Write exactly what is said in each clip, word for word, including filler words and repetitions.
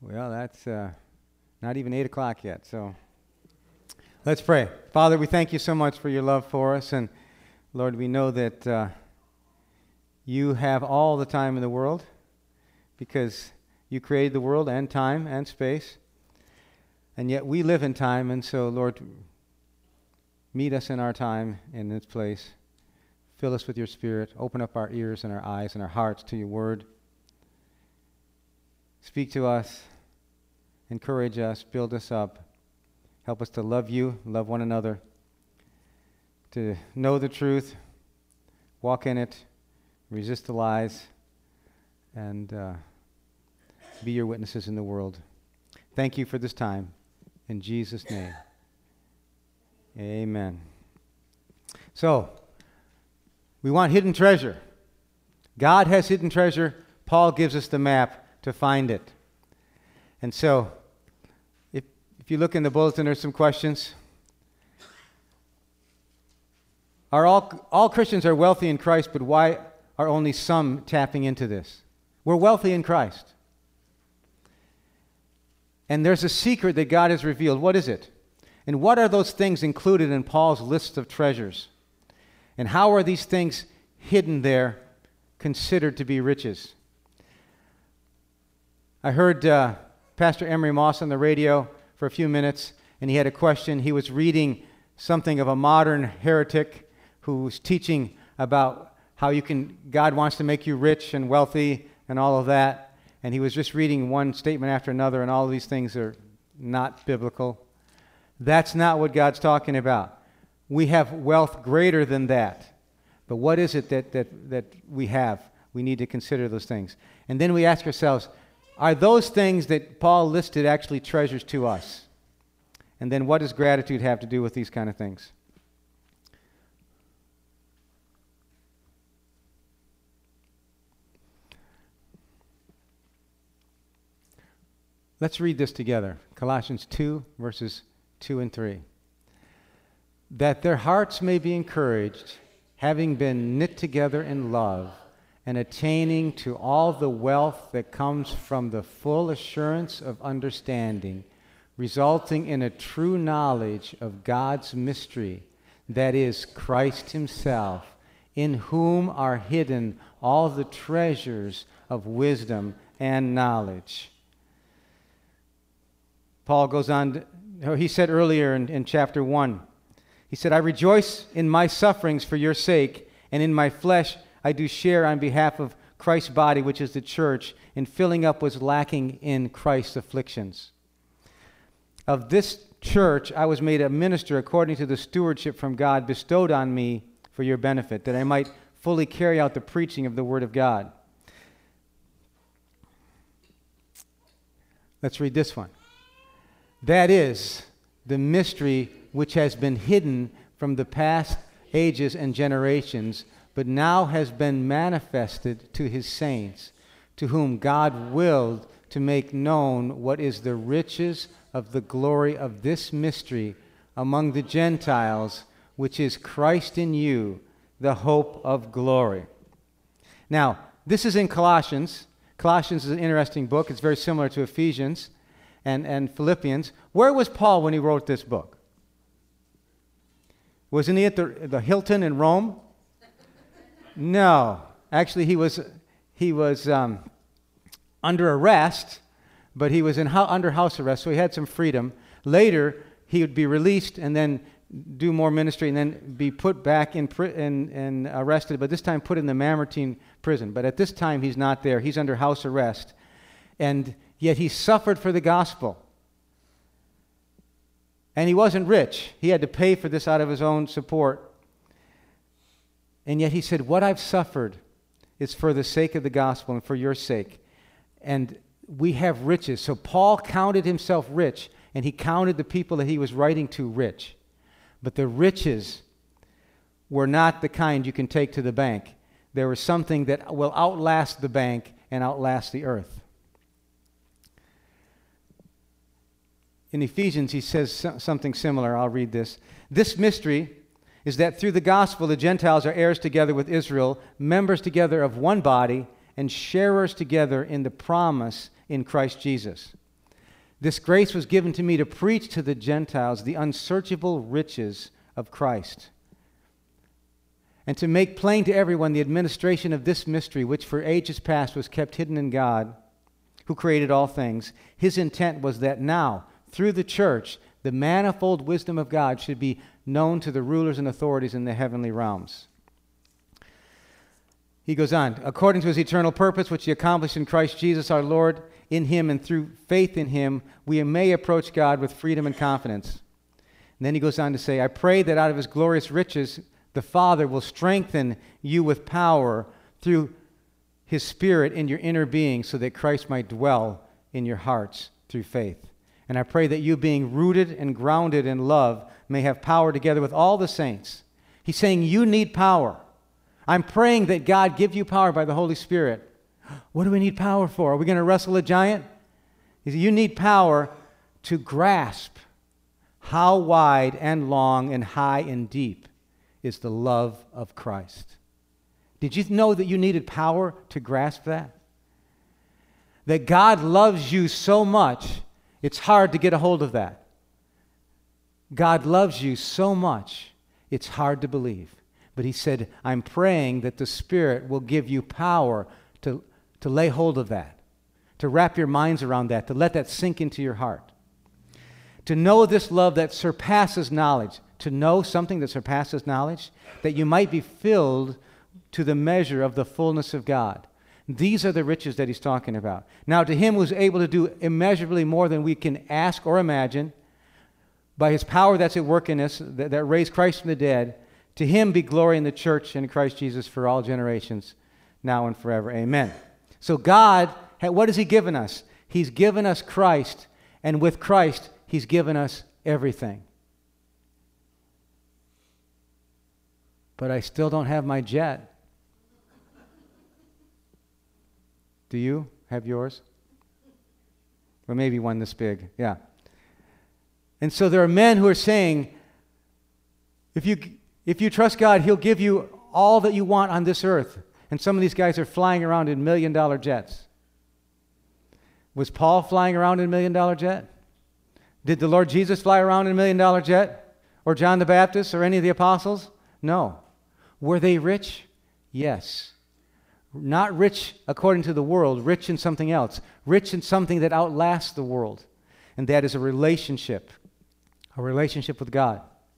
Well, that's uh, not even eight o'clock yet, so let's pray. Father, we thank you so much for your love for us, and Lord, we know that uh, you have all the time in the world because you created the world and time and space, and yet we live in time, and so, Lord, meet us in our time in this place. Fill us with your Spirit. Open up our ears and our eyes and our hearts to your word. Speak to us. Encourage us, build us up, help us to love you, love one another, to know the truth, walk in it, resist the lies, and uh, be your witnesses in the world. Thank you for this time. In Jesus' name, amen. So, we want hidden treasure. God has hidden treasure. Paul gives us the map to find it. And so, if if you look in the bulletin, there's some questions. Are all all Christians are wealthy in Christ, but why are only some tapping into this? We're wealthy in Christ. And there's a secret that God has revealed. What is it? And what are those things included in Paul's list of treasures? And how are these things hidden there, considered to be riches? I heard uh, Pastor Emery Moss on the radio for a few minutes, and he had a question. He was reading something of a modern heretic who was teaching about how you can, God wants to make you rich and wealthy and all of that. And he was just reading one statement after another, and all of these things are not biblical. That's not what God's talking about. We have wealth greater than that. But what is it that, that, that we have? We need to consider those things. And then we ask ourselves, are those things that Paul listed actually treasures to us? And then what does gratitude have to do with these kind of things? Let's read this together. Colossians two, verses two and three. That their hearts may be encouraged, having been knit together in love, and attaining to all the wealth that comes from the full assurance of understanding, resulting in a true knowledge of God's mystery, that is, Christ himself, in whom are hidden all the treasures of wisdom and knowledge. Paul goes on, to, he said earlier in, in chapter one, he said, I rejoice in my sufferings for your sake, and in my flesh I do share on behalf of Christ's body, which is the church, in filling up what's lacking in Christ's afflictions. Of this church I was made a minister according to the stewardship from God bestowed on me for your benefit, that I might fully carry out the preaching of the word of God. Let's read this one. That is the mystery which has been hidden from the past ages and generations, but now has been manifested to his saints, to whom God willed to make known what is the riches of the glory of this mystery among the Gentiles, which is Christ in you, the hope of glory. Now, this is in Colossians. Colossians is an interesting book. It's very similar to Ephesians and, and Philippians. Where was Paul when he wrote this book? Wasn't he at the, the Hilton in Rome? No. Actually, he was he was um, under arrest, but he was in ho- under house arrest, so he had some freedom. Later, he would be released and then do more ministry and then be put back in pri- and, and arrested, but this time put in the Mamertine prison. But at this time, he's not there. He's under house arrest. And yet he suffered for the gospel. And he wasn't rich. He had to pay for this out of his own support. And yet he said, what I've suffered is for the sake of the gospel and for your sake. And we have riches. So Paul counted himself rich, and he counted the people that he was writing to rich. But the riches were not the kind you can take to the bank. There was something that will outlast the bank and outlast the earth. In Ephesians, he says something similar. I'll read this. This mystery is that through the gospel the Gentiles are heirs together with Israel, members together of one body, and sharers together in the promise in Christ Jesus. This grace was given to me to preach to the Gentiles the unsearchable riches of Christ, and to make plain to everyone the administration of this mystery, which for ages past was kept hidden in God, who created all things. His intent was that now, through the church, the manifold wisdom of God should be known to the rulers and authorities in the heavenly realms. He goes on, according to his eternal purpose, which he accomplished in Christ Jesus our Lord, in him and through faith in him, we may approach God with freedom and confidence. And then he goes on to say, I pray that out of his glorious riches, the Father will strengthen you with power through his Spirit in your inner being, so that Christ might dwell in your hearts through faith. And I pray that you, being rooted and grounded in love, may have power together with all the saints. He's saying you need power. I'm praying that God give you power by the Holy Spirit. What do we need power for? Are we going to wrestle a giant? He said, you need power to grasp how wide and long and high and deep is the love of Christ. Did you know that you needed power to grasp that? That God loves you so much, it's hard to get a hold of that. God loves you so much, it's hard to believe. But he said, I'm praying that the Spirit will give you power to, to lay hold of that, to wrap your minds around that, to let that sink into your heart. To know this love that surpasses knowledge, to know something that surpasses knowledge, that you might be filled to the measure of the fullness of God. These are the riches that he's talking about. Now, to him who is able to do immeasurably more than we can ask or imagine, by his power that's at work in us, that, that raised Christ from the dead, to him be glory in the church and in Christ Jesus for all generations, now and forever. Amen. So God, what has he given us? He's given us Christ, and with Christ, he's given us everything. But I still don't have my jet. Do you have yours? Or maybe one this big, yeah. And so there are men who are saying, if you... If you trust God, he'll give you all that you want on this earth. And some of these guys are flying around in million-dollar jets. Was Paul flying around in a million-dollar jet? Did the Lord Jesus fly around in a million-dollar jet? Or John the Baptist or any of the apostles? No. Were they rich? Yes. Not rich according to the world, rich in something else. Rich in something that outlasts the world. And that is a relationship. A relationship with God.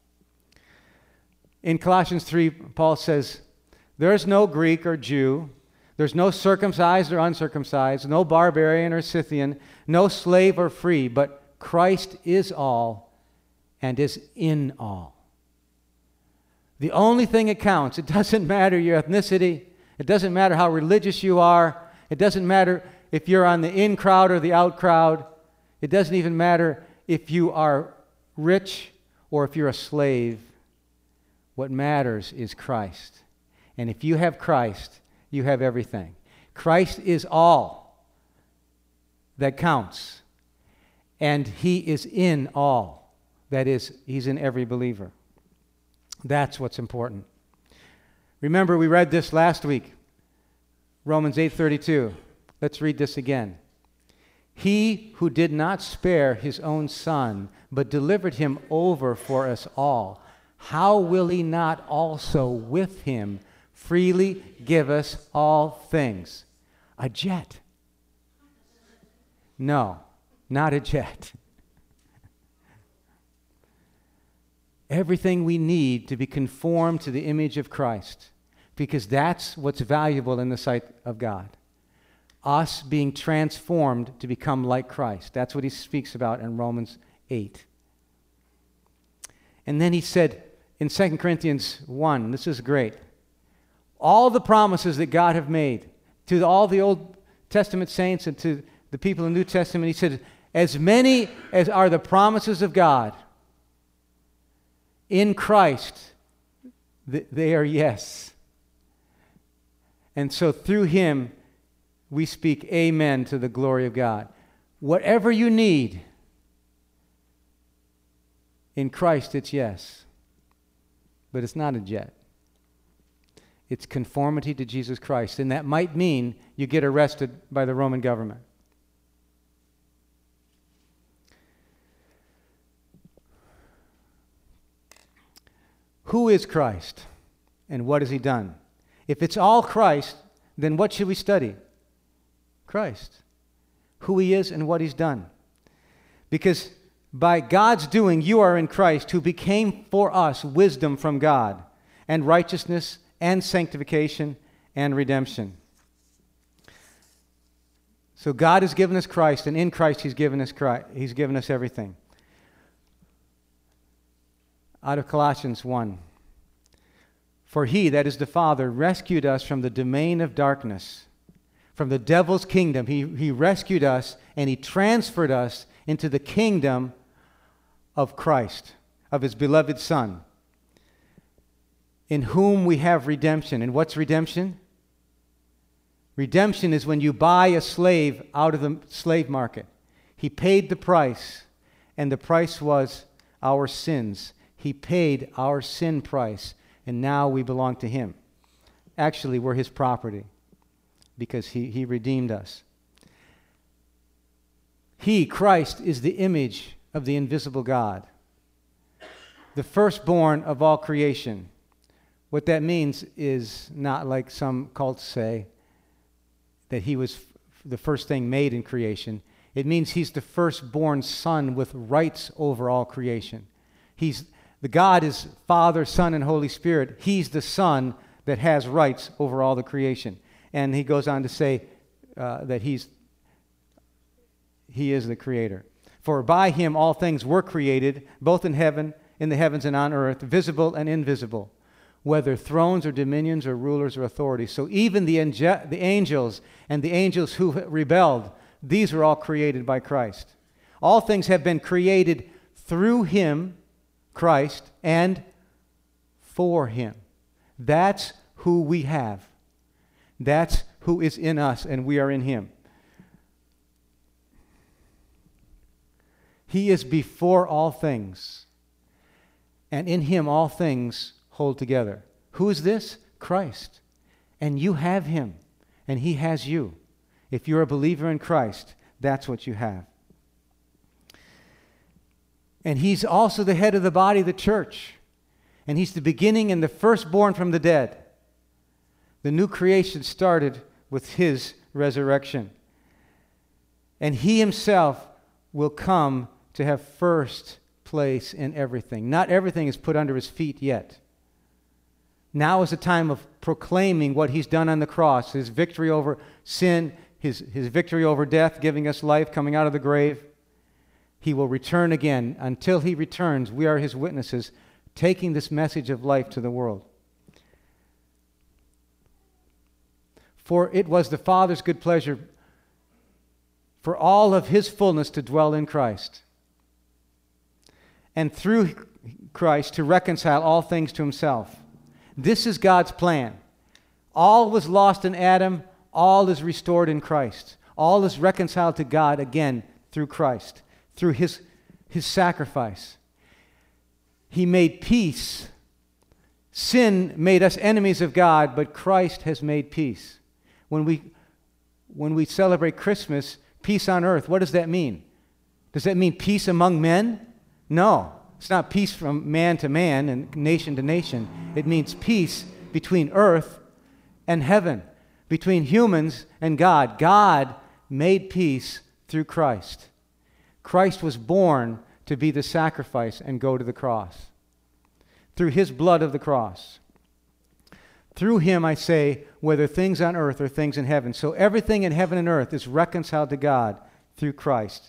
In Colossians three, Paul says, there's no Greek or Jew, there's no circumcised or uncircumcised, no barbarian or Scythian, no slave or free, but Christ is all and is in all. The only thing that counts, it doesn't matter your ethnicity, it doesn't matter how religious you are, it doesn't matter if you're on the in crowd or the out crowd, it doesn't even matter if you are rich or if you're a slave. What matters is Christ. And if you have Christ, you have everything. Christ is all that counts. And he is in all. That is, he's in every believer. That's what's important. Remember, we read this last week. Romans eight thirty-two. Let's read this again. He who did not spare his own son, but delivered him over for us all, how will he not also with him freely give us all things? A jet. No, not a jet. Everything we need to be conformed to the image of Christ, because that's what's valuable in the sight of God. Us being transformed to become like Christ. That's what he speaks about in Romans eight. And then he said, in Second Corinthians one, this is great. All the promises that God have made to all the Old Testament saints and to the people in the New Testament, he said, as many as are the promises of God in Christ, they are yes. And so through him, we speak amen to the glory of God. Whatever you need, in Christ it's yes. But it's not a jet. It's conformity to Jesus Christ. And that might mean you get arrested by the Roman government. who is Christ and what has he done? If it's all Christ, then what should we study? Christ. Who he is and what he's done. Because by God's doing, you are in Christ, who became for us wisdom from God, and righteousness, and sanctification, and redemption. So God has given us Christ, and in Christ he's given us Christ, he's given us everything. Out of Colossians one. For he, that is the Father, rescued us from the domain of darkness, from the devil's kingdom. He, he rescued us, and he transferred us into the kingdom of Christ, of his beloved Son, in whom we have redemption. And what's redemption? Redemption is when you buy a slave out of the slave market. He paid the price, and the price was our sins. He paid our sin price, and now we belong to him. Actually, we're his property because he, he redeemed us. He, Christ, is the image of the invisible God, the firstborn of all creation. What that means is not like some cults say, that he was f- the first thing made in creation. It means he's the firstborn son with rights over all creation. He's the God is Father, Son, and Holy Spirit. He's the Son that has rights over all the creation. And he goes on to say uh, that he's he is the creator. For by him all things were created, both in heaven, in the heavens and on earth, visible and invisible, whether thrones or dominions or rulers or authorities. So even the, ange- the angels and the angels who rebelled, these were all created by Christ. All things have been created through him, Christ, and for him. That's who we have. That's who is in us, and we are in him. He is before all things, and in him all things hold together. Who is this? Christ. And you have him, and he has you. If you're a believer in Christ, that's what you have. And he's also the head of the body, the church. And he's the beginning and the firstborn from the dead. The new creation started with his resurrection. And he himself will come to have first place in everything. Not everything is put under his feet yet. Now is the time of proclaiming what he's done on the cross, his victory over sin, his, his victory over death, giving us life, coming out of the grave. He will return again. Until he returns, we are his witnesses, taking this message of life to the world. For it was the Father's good pleasure for all of his fullness to dwell in Christ, and through Christ to reconcile all things to himself. This is God's plan. All was lost in Adam, all is restored in Christ. All is reconciled to God again through Christ, through his, his sacrifice. He made peace. Sin made us enemies of God, but Christ has made peace. When we, when we celebrate Christmas, peace on earth, what does that mean? Does that mean peace among men? No. It's not peace from man to man and nation to nation. It means peace between earth and heaven, between humans and God. God made peace through Christ. Christ was born to be the sacrifice and go to the cross. Through his blood of the cross. Through him, I say, whether things on earth or things in heaven. So everything in heaven and earth is reconciled to God through Christ.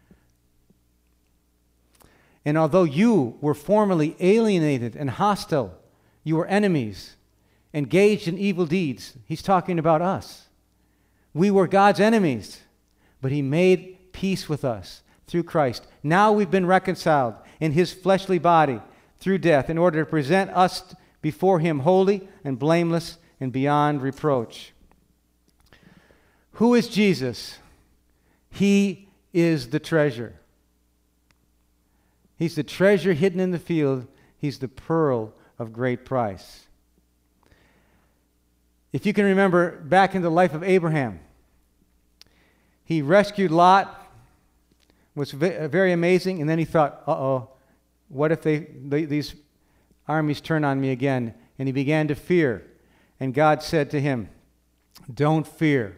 And although you were formerly alienated and hostile, you were enemies, engaged in evil deeds. He's talking about us. We were God's enemies, but he made peace with us through Christ. Now we've been reconciled in his fleshly body through death in order to present us before him holy and blameless and beyond reproach. Who is Jesus? He is the treasure. He's the treasure hidden in the field. He's the pearl of great price. If you can remember back in the life of Abraham, he rescued Lot, was very amazing, and then he thought, uh-oh, what if they, they these armies turn on me again. And he began to fear. And God said to him, don't fear.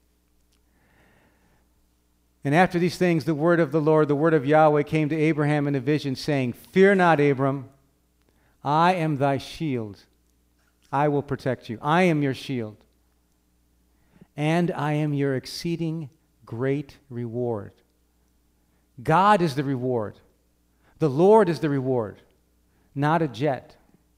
And after these things, the word of the Lord, the word of Yahweh came to Abraham in a vision, saying, fear not, Abram, I am thy shield. I will protect you. I am your shield. And I am your exceeding great reward. God is the reward. The Lord is the reward, not a jet.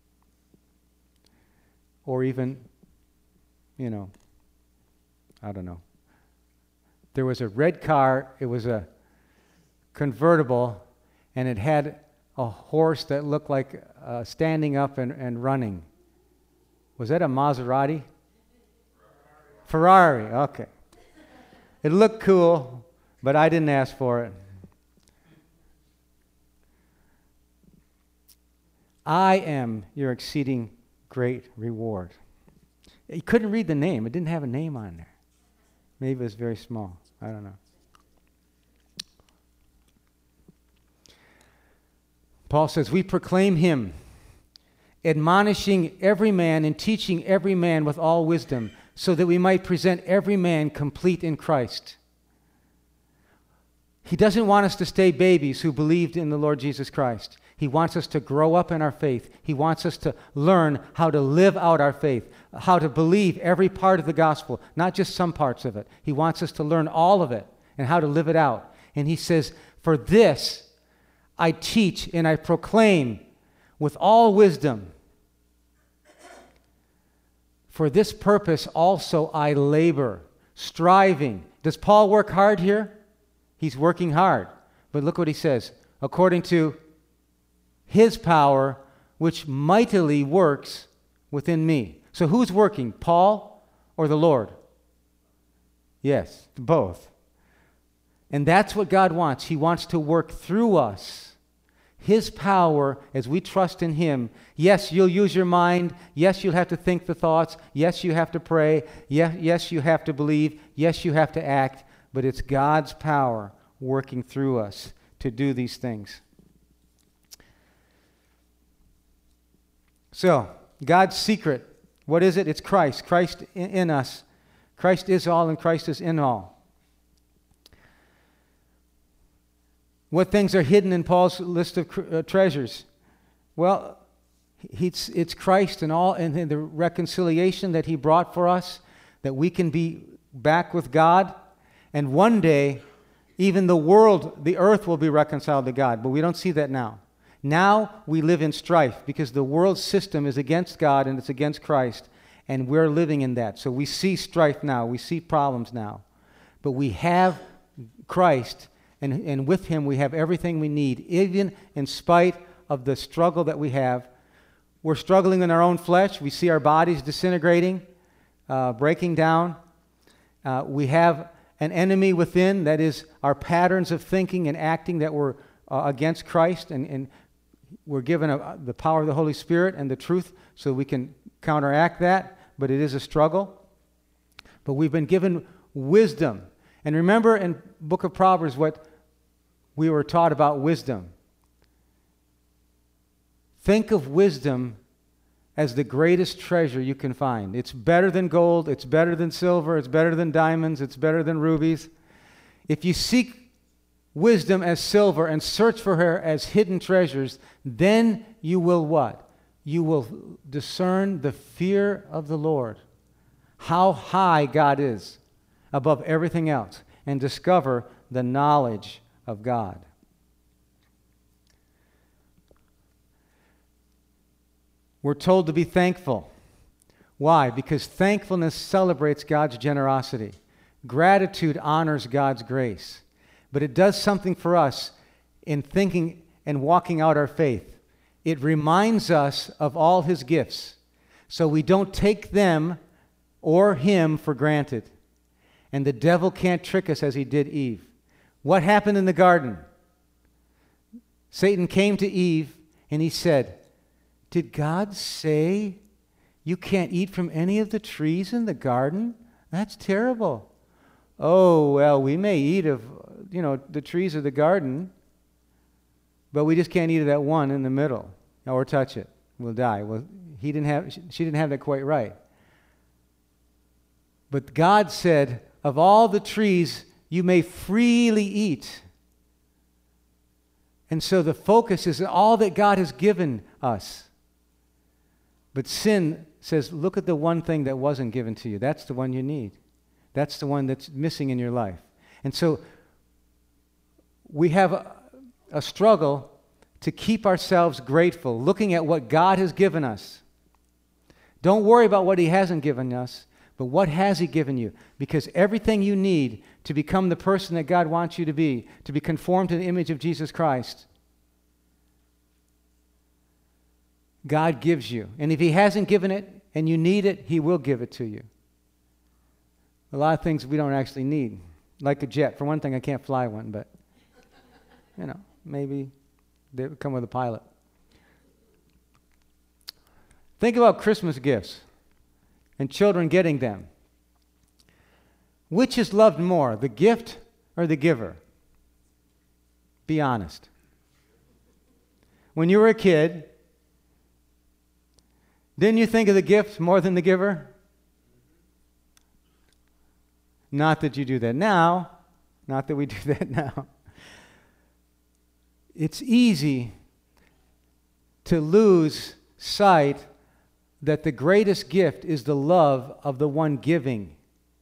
Or even, you know, I don't know. There was a red car, it was a convertible, and it had a horse that looked like uh, standing up and, and running. Was that a Maserati? Ferrari, okay. It looked cool, but I didn't ask for it. I am your exceeding great reward. You couldn't read the name. It didn't have a name on there. Maybe it was very small. I don't know. Paul says, we proclaim him, admonishing every man and teaching every man with all wisdom, so that we might present every man complete in Christ. He doesn't want us to stay babies who believed in the Lord Jesus Christ. He wants us to grow up in our faith. He wants us to learn how to live out our faith, how to believe every part of the gospel, not just some parts of it. He wants us to learn all of it and how to live it out. And he says, for this I teach and I proclaim with all wisdom. For this purpose also I labor, striving. Does Paul work hard here? He's working hard. But look what he says. According to his power, which mightily works within me. So who's working, Paul or the Lord? Yes, both. And that's what God wants. He wants to work through us. His power, as we trust in him. Yes, you'll use your mind. Yes, you'll have to think the thoughts. Yes, you have to pray. Yes, yes, you have to believe. Yes, you have to act. But it's God's power working through us to do these things. So, God's secret, what is it? It's Christ. Christ in, in us. Christ is all and Christ is in all. What things are hidden in Paul's list of uh, treasures? Well, it's, it's Christ and all, and, and the reconciliation that he brought for us, that we can be back with God, and one day, even the world, the earth will be reconciled to God, but we don't see that now. Now we live in strife because the world system is against God and it's against Christ, and we're living in that. So we see strife now, we see problems now, but we have Christ, and, and with him we have everything we need, even in spite of the struggle that we have. We're struggling in our own flesh. We see our bodies disintegrating, uh, breaking down. Uh, we have an enemy within, that is our patterns of thinking and acting that were uh, against Christ, and, and we're given a, the power of the Holy Spirit and the truth so we can counteract that, but it is a struggle. But we've been given wisdom. And remember in book of Proverbs what we were taught about wisdom. Think of wisdom as the greatest treasure you can find. It's better than gold, it's better than silver, it's better than diamonds, it's better than rubies. If you seek wisdom as silver and search for her as hidden treasures, then you will what? You will discern the fear of the Lord, how high God is above everything else, and discover the knowledge of God. We're told to be thankful. Why? Because thankfulness celebrates God's generosity. Gratitude honors God's grace. But it does something for us in thinking and walking out our faith. It reminds us of all his gifts, so we don't take them or him for granted. And the devil can't trick us as he did Eve. What happened in the garden? Satan came to Eve and he said, did God say you can't eat from any of the trees in the garden? That's terrible. Oh, well, we may eat of, you know, the trees of the garden, but we just can't eat of that one in the middle or touch it. will die. Well, he didn't have, she didn't have that quite right. But God said, of all the trees you may freely eat. And so the focus is all that God has given us. But sin says, look at the one thing that wasn't given to you. That's the one you need. That's the one that's missing in your life. And so we have a, a struggle to keep ourselves grateful, looking at what God has given us. Don't worry about what he hasn't given us, but what has he given you? Because everything you need to become the person that God wants you to be, to be conformed to the image of Jesus Christ, God gives you. And if he hasn't given it and you need it, he will give it to you. A lot of things we don't actually need, like a jet. For one thing, I can't fly one, but, you know, maybe they would come with a pilot. Think about Christmas gifts and children getting them. Which is loved more, the gift or the giver? Be honest. When you were a kid, didn't you think of the gift more than the giver? Not that you do that now. Not that we do that now. It's easy to lose sight that the greatest gift is the love of the one giving.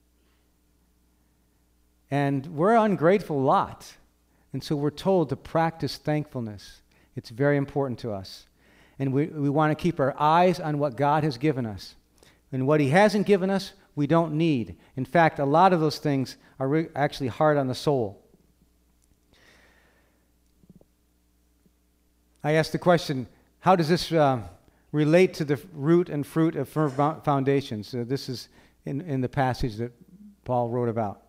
And we're an ungrateful lot. And so we're told to practice thankfulness. It's very important to us. And we, we want to keep our eyes on what God has given us. And what he hasn't given us, we don't need. In fact, a lot of those things are re- actually hard on the soul. I asked the question, how does this uh, relate to the root and fruit of firm foundations? So this is in, in the passage that Paul wrote about.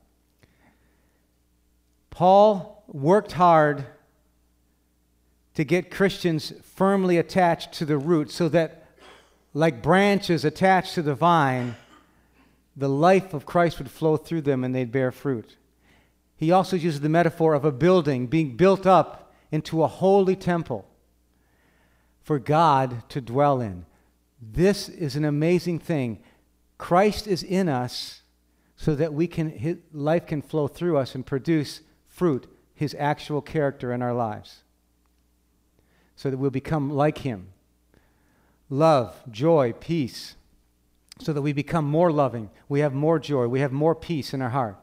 Paul worked hard to get Christians firmly attached to the root so that, like branches attached to the vine, the life of Christ would flow through them and they'd bear fruit. He also uses the metaphor of a building being built up into a holy temple for God to dwell in. This is an amazing thing. Christ is in us so that we can, his life can flow through us and produce fruit, his actual character in our lives, so that we'll become like him. Love, joy, peace, so that we become more loving. We have more joy. We have more peace in our heart.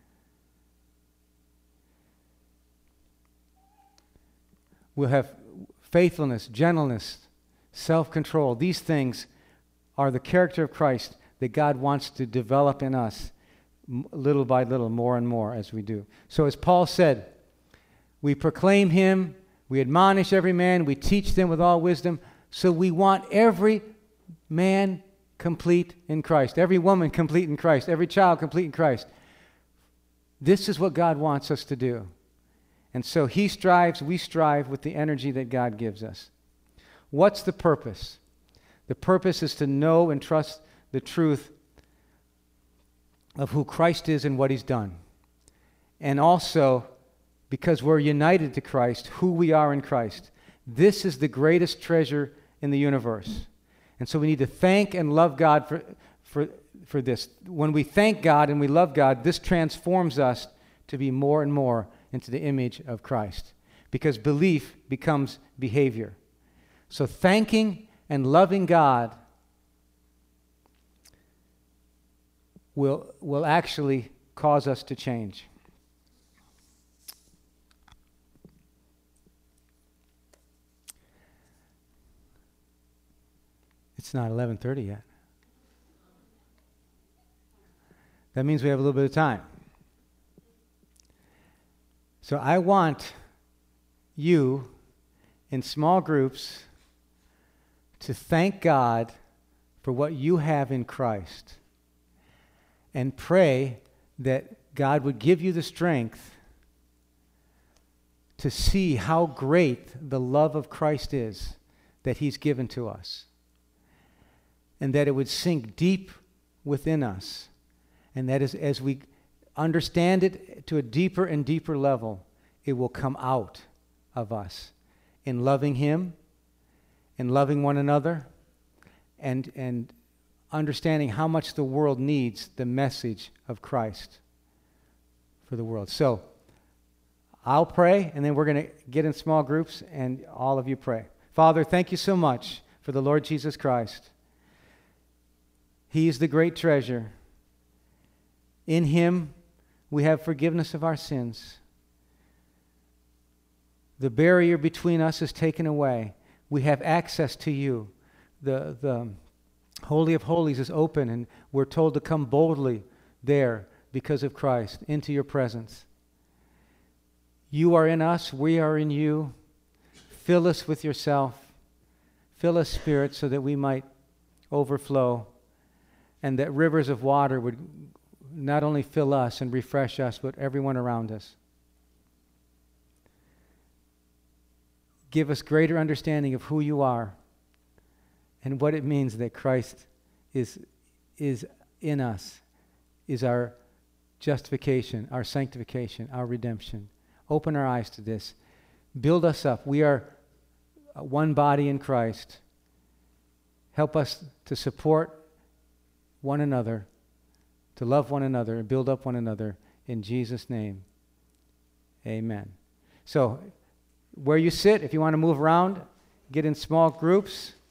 We'll have faithfulness, gentleness, self-control. These things are the character of Christ that God wants to develop in us little by little, more and more as we do. So as Paul said, we proclaim him, we admonish every man, we teach them with all wisdom. So we want every man complete in Christ, every woman complete in Christ, every child complete in Christ. This is what God wants us to do. And so he strives, we strive with the energy that God gives us. What's the purpose? The purpose is to know and trust the truth of who Christ is and what he's done. And also, because we're united to Christ, who we are in Christ. This is the greatest treasure in the universe. And so we need to thank and love God for, for, for this. When we thank God and we love God, this transforms us to be more and more into the image of Christ. Because belief becomes behavior. So thanking and loving God will, will actually cause us to change. It's not eleven thirty yet. That means we have a little bit of time. So I want you in small groups to thank God for what you have in Christ and pray that God would give you the strength to see how great the love of Christ is that he's given to us, and that it would sink deep within us, and that is, as we understand it to a deeper and deeper level, it will come out of us in loving him in loving one another and, and understanding how much the world needs the message of Christ for the world. So I'll pray, and then we're going to get in small groups, and all of you pray. Father, thank you so much for the Lord Jesus Christ. He is the great treasure. In him, we have forgiveness of our sins. The barrier between us is taken away. We have access to you. The, the Holy of Holies is open, and we're told to come boldly there because of Christ into your presence. You are in us. We are in you. Fill us with yourself. Fill us, Spirit, so that we might overflow, and that rivers of water would not only fill us and refresh us, but everyone around us. Give us greater understanding of who you are and what it means that Christ is, is in us, is our justification, our sanctification, our redemption. Open our eyes to this. Build us up. We are one body in Christ. Help us to support one another, to love one another, and build up one another. In Jesus' name, amen. So, where you sit, if you want to move around, get in small groups.